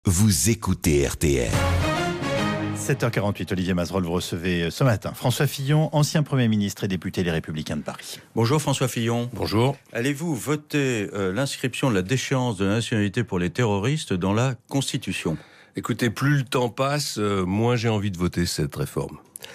Vous écoutez RTL. 7h48, Olivier Mazerolle, vous recevez ce matin François Fillon, ancien Premier ministre et député Les Républicains de Paris. Bonjour François Fillon. Bonjour. Allez-vous voter l'inscription de la déchéance de la nationalité pour les terroristes dans la Constitution ? Écoutez, plus le temps passe, moins j'ai envie de voter cette réforme.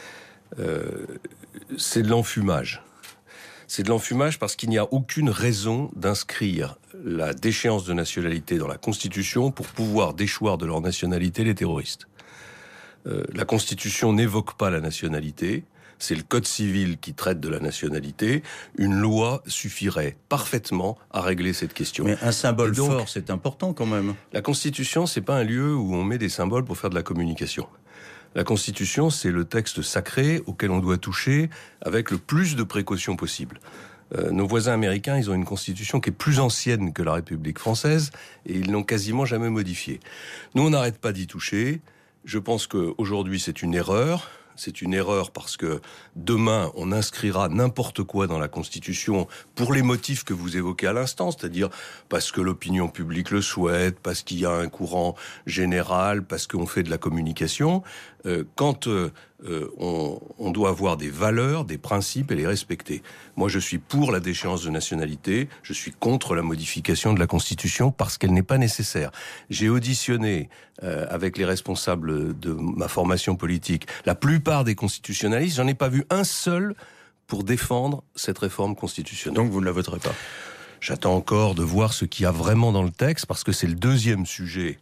C'est de l'enfumage. C'est de l'enfumage parce qu'il n'y a aucune raison d'inscrire la déchéance de nationalité dans la Constitution pour pouvoir déchoir de leur nationalité les terroristes. La Constitution n'évoque pas la nationalité, c'est le Code civil qui traite de la nationalité. Une loi suffirait parfaitement à régler cette question. Mais un symbole fort, c'est important quand même. La Constitution, c'est pas un lieu où on met des symboles pour faire de la communication. La Constitution, c'est le texte sacré auquel on doit toucher avec le plus de précautions possible. Nos voisins américains, ils ont une constitution qui est plus ancienne que la République française et ils l'ont quasiment jamais modifiée. Nous, on n'arrête pas d'y toucher. Je pense qu'aujourd'hui, c'est une erreur. C'est une erreur parce que demain, on inscrira n'importe quoi dans la Constitution pour les motifs que vous évoquez à l'instant, c'est-à-dire parce que l'opinion publique le souhaite, parce qu'il y a un courant général, parce qu'on fait de la communication. Quand on doit avoir des valeurs, des principes et les respecter. Moi, je suis pour la déchéance de nationalité, je suis contre la modification de la Constitution parce qu'elle n'est pas nécessaire. J'ai auditionné avec les responsables de ma formation politique la plupart des constitutionnalistes, j'en ai pas vu un seul pour défendre cette réforme constitutionnelle. Donc vous ne la voterez pas ? J'attends encore de voir ce qu'il y a vraiment dans le texte, parce que c'est le deuxième sujet.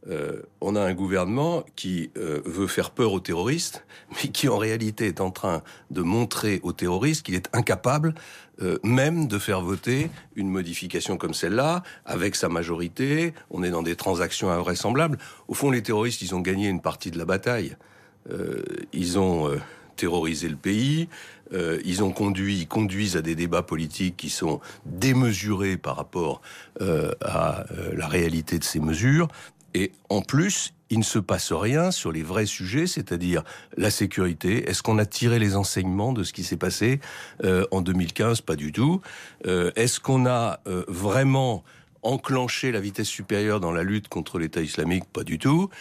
On a un gouvernement qui veut faire peur aux terroristes, mais qui en réalité est en train de montrer aux terroristes qu'il est incapable même de faire voter une modification comme celle-là, avec sa majorité. On est dans des transactions invraisemblables. Au fond, les terroristes, ils ont gagné une partie de la bataille. Ils ont terrorisé le pays, ils conduisent à des débats politiques qui sont démesurés par rapport à la réalité de ces mesures. Et en plus, il ne se passe rien sur les vrais sujets, c'est-à-dire la sécurité. Est-ce qu'on a tiré les enseignements de ce qui s'est passé en 2015 ? Pas du tout. Est-ce qu'on a vraiment enclenché la vitesse supérieure dans la lutte contre l'État islamique ? Pas du tout.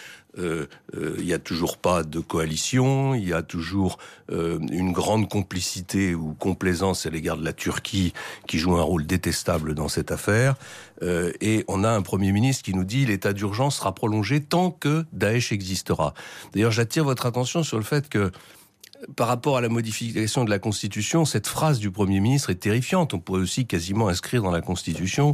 Il y a toujours pas de coalition, il y a toujours une grande complicité ou complaisance à l'égard de la Turquie qui joue un rôle détestable dans cette affaire. Et on a un Premier ministre qui nous dit l'état d'urgence sera prolongé tant que Daesh existera. D'ailleurs, j'attire votre attention sur le fait que par rapport à la modification de la Constitution, cette phrase du Premier ministre est terrifiante. On pourrait aussi quasiment inscrire dans la Constitution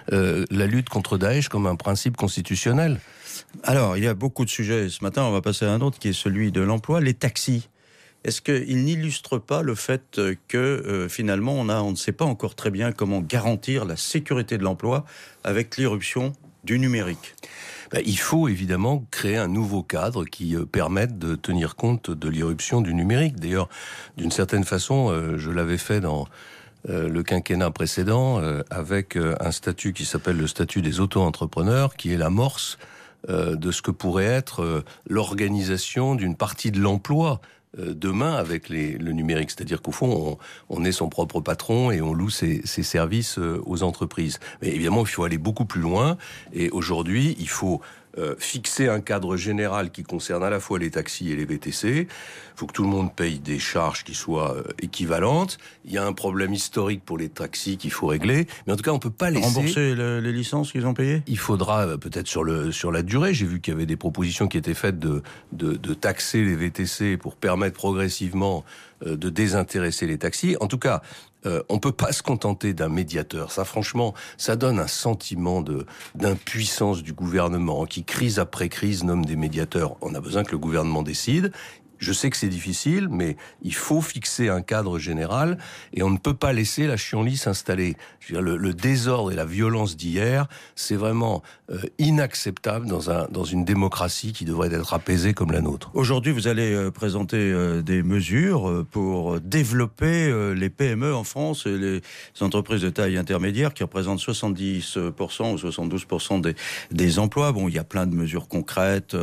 la lutte contre Daesh comme un principe constitutionnel. Alors, il y a beaucoup de sujets. Ce matin, on va passer à un autre qui est celui de l'emploi, les taxis. Est-ce qu'il n'illustre pas le fait que finalement, on ne sait pas encore très bien comment garantir la sécurité de l'emploi avec l'irruption du numérique ? Il faut évidemment créer un nouveau cadre qui permette de tenir compte de l'irruption du numérique. D'ailleurs, d'une certaine façon, je l'avais fait dans le quinquennat précédent avec un statut qui s'appelle le statut des auto-entrepreneurs, qui est l'amorce de ce que pourrait être l'organisation d'une partie de l'emploi demain avec le numérique. C'est-à-dire qu'au fond, on est son propre patron et on loue ses services aux entreprises. Mais évidemment, il faut aller beaucoup plus loin. Et aujourd'hui, il faut fixer un cadre général qui concerne à la fois les taxis et les VTC. Il faut que tout le monde paye des charges qui soient équivalentes. Il y a un problème historique pour les taxis qu'il faut régler. Mais en tout cas, on peut pas laisser... Rembourser les licences qu'ils ont payées ? Il faudra peut-être sur la durée. J'ai vu qu'il y avait des propositions qui étaient faites de taxer les VTC pour permettre progressivement de désintéresser les taxis. En tout cas, on peut pas se contenter d'un médiateur. Ça, franchement, ça donne un sentiment d'impuissance du gouvernement qui, crise après crise, nomme des médiateurs. On a besoin que le gouvernement décide. Je sais que c'est difficile, mais il faut fixer un cadre général et on ne peut pas laisser la chienlit s'installer. Je veux dire, le désordre et la violence d'hier, c'est vraiment inacceptable dans une démocratie qui devrait être apaisée comme la nôtre. Aujourd'hui, vous allez présenter des mesures pour développer les PME en France et les entreprises de taille intermédiaire qui représentent 70% ou 72% des emplois. Bon, il y a plein de mesures concrètes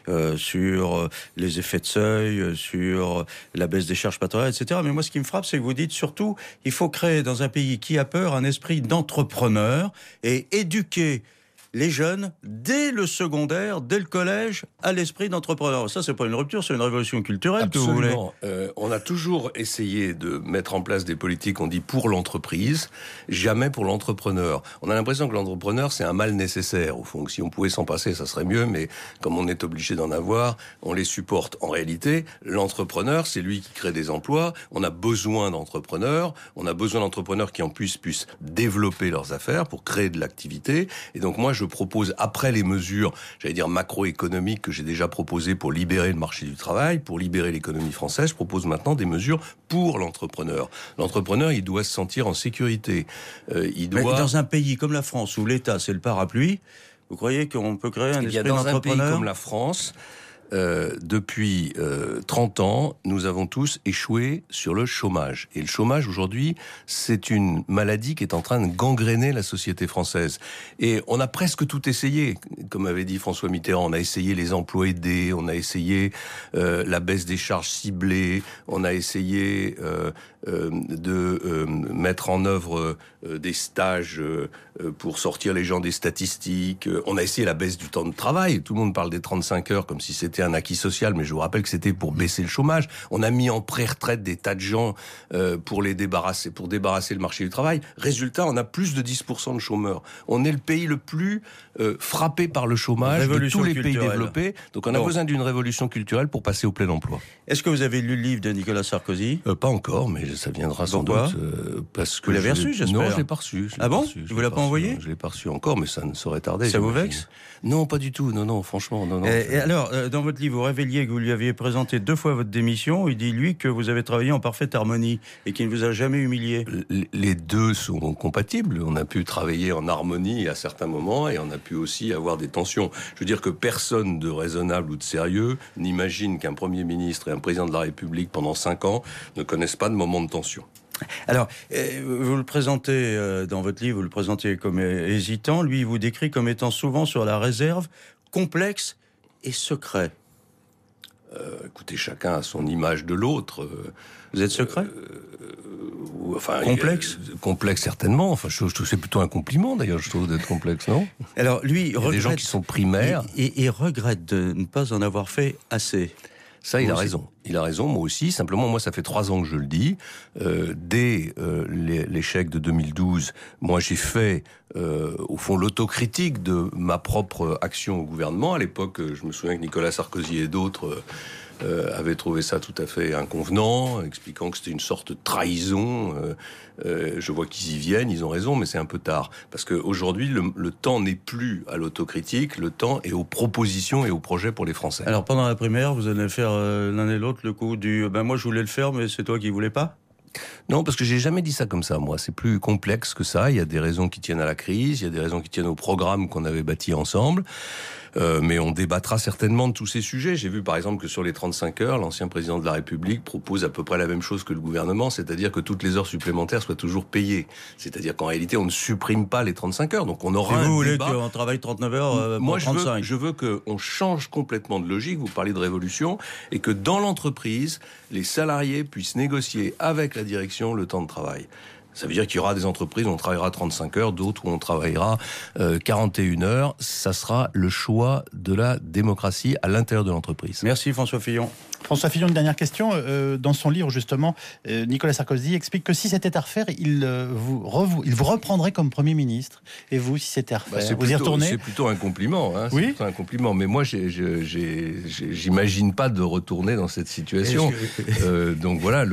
sur les effets de seuil, sur la baisse des charges patronales, etc. Mais moi, ce qui me frappe, c'est que vous dites surtout, il faut créer dans un pays qui a peur un esprit d'entrepreneur et éduquer les jeunes, dès le secondaire, dès le collège, à l'esprit d'entrepreneur. Ça, c'est pas une rupture, c'est une révolution culturelle que vous voulez. Absolument. On a toujours essayé de mettre en place des politiques, on dit pour l'entreprise, jamais pour l'entrepreneur. On a l'impression que l'entrepreneur, c'est un mal nécessaire. Au fond, si on pouvait s'en passer, ça serait mieux, mais comme on est obligé d'en avoir, on les supporte. En réalité, l'entrepreneur, c'est lui qui crée des emplois. On a besoin d'entrepreneurs. On a besoin d'entrepreneurs qui en plus puissent développer leurs affaires pour créer de l'activité. Et donc moi, je propose, après les mesures, j'allais dire macroéconomiques que j'ai déjà proposées pour libérer le marché du travail, pour libérer l'économie française, je propose maintenant des mesures pour l'entrepreneur. L'entrepreneur, il doit se sentir en sécurité. Mais dans un pays comme la France, où l'État, c'est le parapluie, vous croyez qu'on peut créer un esprit d'entrepreneur ? Dans un pays comme la France, depuis 30 ans, nous avons tous échoué sur le chômage. Et le chômage, aujourd'hui, c'est une maladie qui est en train de gangréner la société française. Et on a presque tout essayé. Comme avait dit François Mitterrand, on a essayé les emplois aidés, on a essayé la baisse des charges ciblées, on a essayé de mettre en œuvre des stages pour sortir les gens des statistiques. On a essayé la baisse du temps de travail. Tout le monde parle des 35 heures comme si c'était un acquis social, mais je vous rappelle que c'était pour baisser le chômage. On a mis en pré-retraite des tas de gens pour débarrasser le marché du travail. Résultat, on a plus de 10% de chômeurs. On est le pays le plus frappé par le chômage de tous les pays développés. Donc on a besoin d'une révolution culturelle pour passer au plein emploi. Est-ce que vous avez lu le livre de Nicolas Sarkozy ? Pas encore, mais ça viendra sans doute. Parce que vous l'avez reçu, j'espère. Non, je l'ai pas reçu. Ah bon ? Vous l'avez pas envoyé ? Je l'ai pas reçu encore, mais ça ne saurait tarder. Ça vous vexe ? Non, pas du tout. Non, franchement, non. Et alors, dans votre livre, vous révéliez que vous lui aviez présenté 2 fois votre démission. Il dit, lui, que vous avez travaillé en parfaite harmonie et qu'il ne vous a jamais humilié. Les deux sont compatibles. On a pu travailler en harmonie à certains moments et on a pu aussi avoir des tensions. Je veux dire que personne de raisonnable ou de sérieux n'imagine qu'un Premier ministre et un Président de la République, pendant 5 ans, ne connaissent pas de moments de tension. Alors, vous le présentez dans votre livre, vous le présentez comme hésitant. Lui, il vous décrit comme étant souvent sur la réserve, complexe et secret. Écoutez, chacun a son image de l'autre. Vous êtes secret ? Enfin, complexe ? Complexe, certainement. Enfin, je trouve c'est plutôt un compliment, d'ailleurs, je trouve, d'être complexe, non ? Alors, lui, il y a des gens qui sont primaires. Et regrette de ne pas en avoir fait assez. Ça, il a raison. Il a raison, moi aussi. Simplement, moi, ça fait 3 ans que je le dis. Dès l'échec de 2012, moi, j'ai fait, au fond, l'autocritique de ma propre action au gouvernement. À l'époque, je me souviens que Nicolas Sarkozy et d'autres avaient trouvé ça tout à fait inconvenant, expliquant que c'était une sorte de trahison. Je vois qu'ils y viennent, ils ont raison, mais c'est un peu tard. Parce qu'aujourd'hui, le temps n'est plus à l'autocritique, le temps est aux propositions et aux projets pour les Français. Alors, pendant la primaire, vous allez faire l'un et l'autre le coup du « moi, je voulais le faire, mais c'est toi qui voulais pas ». Non, parce que j'ai jamais dit ça comme ça, moi. C'est plus complexe que ça. Il y a des raisons qui tiennent à la crise, il y a des raisons qui tiennent au programme qu'on avait bâti ensemble. Mais on débattra certainement de tous ces sujets. J'ai vu par exemple que sur les 35 heures, l'ancien président de la République propose à peu près la même chose que le gouvernement, c'est-à-dire que toutes les heures supplémentaires soient toujours payées. C'est-à-dire qu'en réalité, on ne supprime pas les 35 heures. Donc on aura un débat. Vous voulez qu'on travaille 39 heures pour 35 ? Moi, je veux qu'on change complètement de logique. Vous parlez de révolution. Et que dans l'entreprise, les salariés puissent négocier avec la direction le temps de travail. Ça veut dire qu'il y aura des entreprises où on travaillera 35 heures, d'autres où on travaillera 41 heures. Ça sera le choix de la démocratie à l'intérieur de l'entreprise. Merci François Fillon. François Fillon, une dernière question. Dans son livre, justement, Nicolas Sarkozy explique que si c'était à refaire, il vous reprendrait comme Premier ministre. Et vous, si c'était à refaire, vous y retournez ? C'est plutôt un compliment. Hein, oui. C'est plutôt un compliment. Mais moi, j'imagine pas de retourner dans cette situation. Donc voilà,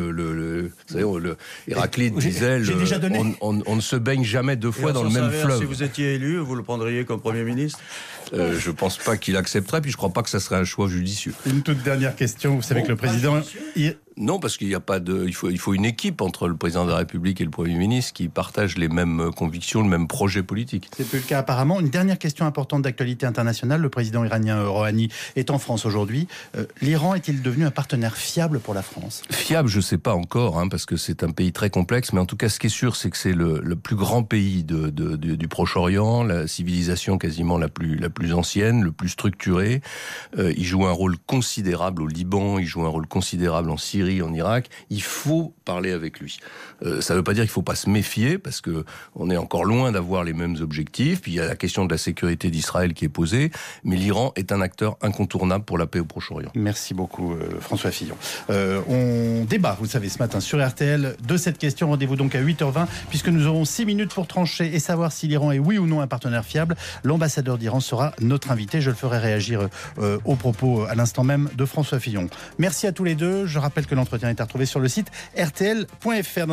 Héraclite disait, on ne se baigne jamais 2 fois dans le même fleuve. Si vous étiez élu, vous le prendriez comme Premier ministre ? Je pense pas qu'il accepterait, puis je crois pas que ça serait un choix judicieux. Une toute dernière question. Vous savez que le président... Non, parce qu'il n'y a pas de... Il faut une équipe entre le président de la République et le Premier ministre qui partagent les mêmes convictions, le même projet politique. C'est plus le cas apparemment. Une dernière question importante d'actualité internationale. Le président iranien Rouhani est en France aujourd'hui. L'Iran est-il devenu un partenaire fiable pour la France ? Fiable, je ne sais pas encore, parce que c'est un pays très complexe. Mais en tout cas, ce qui est sûr, c'est que c'est le plus grand pays du Proche-Orient, la civilisation quasiment la plus ancienne, le plus structuré. Il joue un rôle considérable au Liban, il joue un rôle considérable en Syrie. Syrie, en Irak, il faut parler avec lui. Ça ne veut pas dire qu'il ne faut pas se méfier, parce que on est encore loin d'avoir les mêmes objectifs. Puis il y a la question de la sécurité d'Israël qui est posée, mais l'Iran est un acteur incontournable pour la paix au Proche-Orient. Merci beaucoup François Fillon. On débat, vous le savez, ce matin sur RTL de cette question. Rendez-vous donc à 8h20, puisque nous aurons 6 minutes pour trancher et savoir si l'Iran est oui ou non un partenaire fiable. L'ambassadeur d'Iran sera notre invité. Je le ferai réagir aux propos à l'instant même de François Fillon. Merci à tous les deux. Je rappelle que l'entretien est à retrouver sur le site rtl.fr.